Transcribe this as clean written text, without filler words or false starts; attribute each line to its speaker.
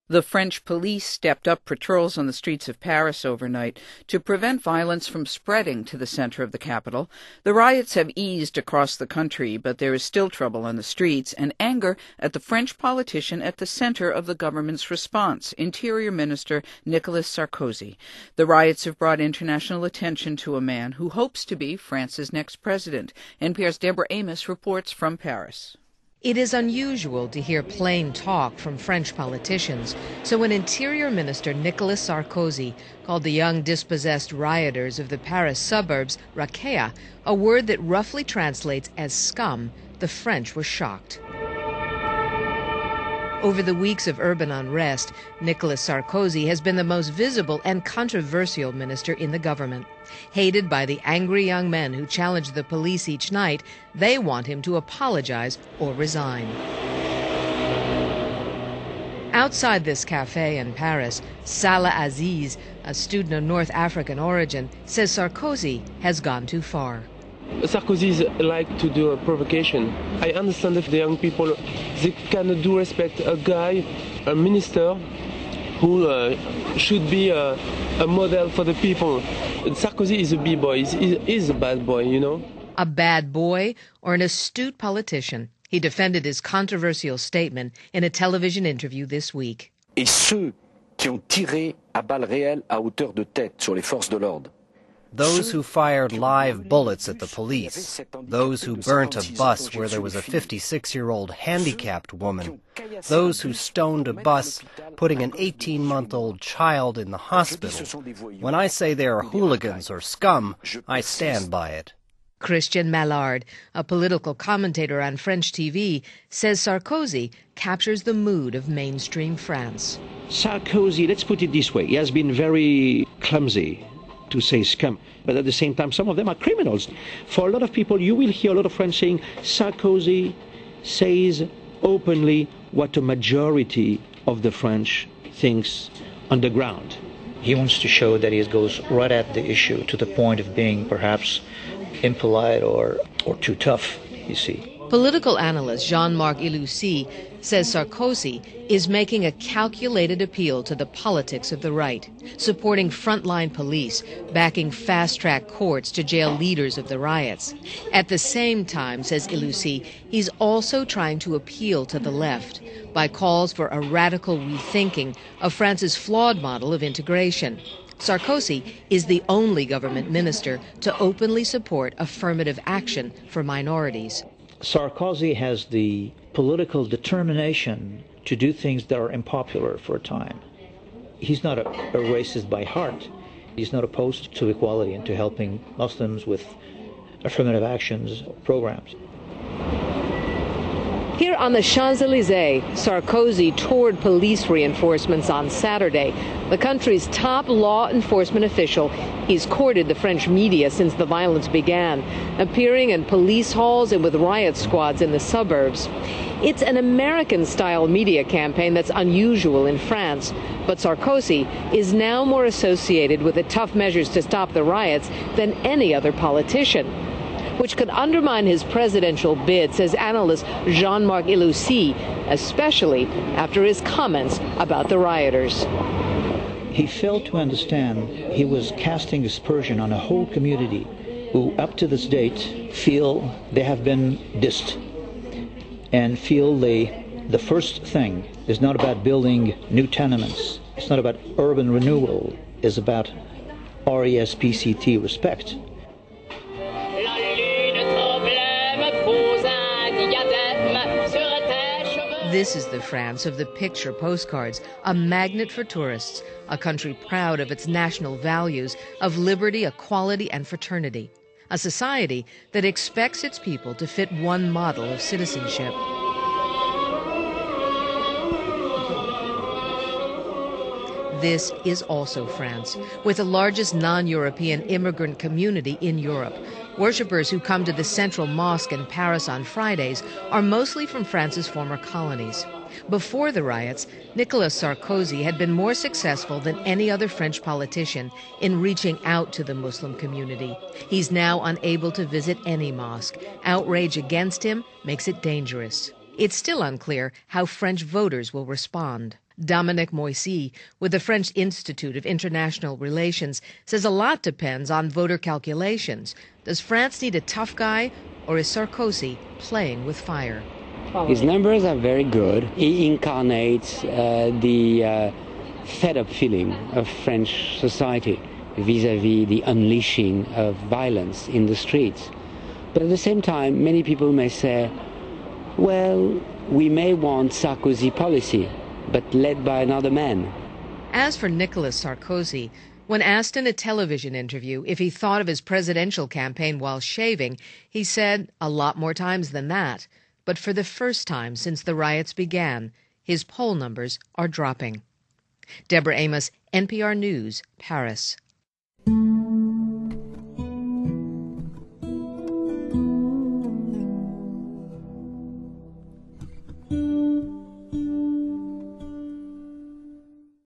Speaker 1: The French police stepped up patrols on the streets of Paris overnight to prevent violence from spreading to the center of the capital. The riots have eased across the country, but there is still trouble on the streets and anger at the French politician at the center of the government's response, Interior Minister Nicolas Sarkozy. The riots have brought international attention to a man who hopes to be France's next president. NPR's Deborah Amos reports from Paris.
Speaker 2: It is unusual to hear plain talk from French politicians, so when Interior Minister Nicolas Sarkozy called the young dispossessed rioters of the Paris suburbs racailles, a word that roughly translates as scum, the French were shocked. Over the weeks of urban unrest, Nicolas Sarkozy has been the most visible and controversial minister in the government. Hated by the angry young men who challenge the police each night, they want him to apologize or resign. Outside this cafe in Paris, Salah Aziz, a student of North African origin, says Sarkozy has gone too far.
Speaker 3: Sarkozy like to do a provocation. I understand if the young people, they cannot do respect a guy, a minister, who should be a model for the people. Sarkozy is a b-boy, he's a bad boy, you know.
Speaker 2: A bad boy or an astute politician? He defended his controversial statement in a television interview this week.
Speaker 4: Et ceux qui ont tiré à balles réelles à hauteur de tête sur les forces de l'ordre.
Speaker 5: Those who fired live bullets at the police, those who burnt a bus where there was a 56-year-old handicapped woman, those who stoned a bus putting an 18-month-old child in the hospital. When I say they are hooligans or scum, I stand by it.
Speaker 2: Christian Mallard, a political commentator on French TV, says Sarkozy captures the mood of mainstream France.
Speaker 6: Sarkozy, let's put it this way, he has been very clumsy to say scum, but at the same time some of them are criminals. For a lot of people, you will hear a lot of French saying Sarkozy says openly what a majority of the French thinks underground.
Speaker 7: He wants to show that he goes right at the issue to the point of being perhaps impolite or too tough, you see.
Speaker 2: Political analyst Jean-Marc Iloussi says Sarkozy is making a calculated appeal to the politics of the right, supporting frontline police, backing fast-track courts to jail leaders of the riots. At the same time, says Iloussi, he's also trying to appeal to the left by calls for a radical rethinking of France's flawed model of integration. Sarkozy is the only government minister to openly support affirmative action for minorities.
Speaker 7: Sarkozy has the political determination to do things that are unpopular for a time. He's not a racist by heart. He's not opposed to equality and to helping Muslims with affirmative actions programs.
Speaker 2: Here on the Champs-Élysées, Sarkozy toured police reinforcements on Saturday. The country's top law enforcement official, he's courted the French media since the violence began, appearing in police halls and with riot squads in the suburbs. It's an American-style media campaign that's unusual in France, but Sarkozy is now more associated with the tough measures to stop the riots than any other politician, which could undermine his presidential bid, says analyst Jean-Marc Iloussi, especially after his comments about the rioters.
Speaker 7: He failed to understand he was casting aspersion on a whole community who, up to this date, feel they have been dissed and feel the first thing is not about building new tenements. It's not about urban renewal. It's about RESPCT, respect.
Speaker 2: This is the France of the picture postcards, a magnet for tourists, a country proud of its national values of liberty, equality, and fraternity, a society that expects its people to fit one model of citizenship. This is also France, with the largest non-European immigrant community in Europe. Worshippers who come to the Central Mosque in Paris on Fridays are mostly from France's former colonies. Before the riots, Nicolas Sarkozy had been more successful than any other French politician in reaching out to the Muslim community. He's now unable to visit any mosque. Outrage against him makes it dangerous. It's still unclear how French voters will respond. Dominique Moissy, with the French Institute of International Relations, says a lot depends on voter calculations. Does France need a tough guy, or is Sarkozy playing with fire?
Speaker 8: His numbers are very good. He incarnates the fed-up feeling of French society vis-à-vis the unleashing of violence in the streets. But at the same time, many people may say, well, we may want Sarkozy policy, but led by another man.
Speaker 2: As for Nicolas Sarkozy, when asked in a television interview if he thought of his presidential campaign while shaving, he said a lot more times than that. But for the first time since the riots began, his poll numbers are dropping. Deborah Amos, NPR News, Paris.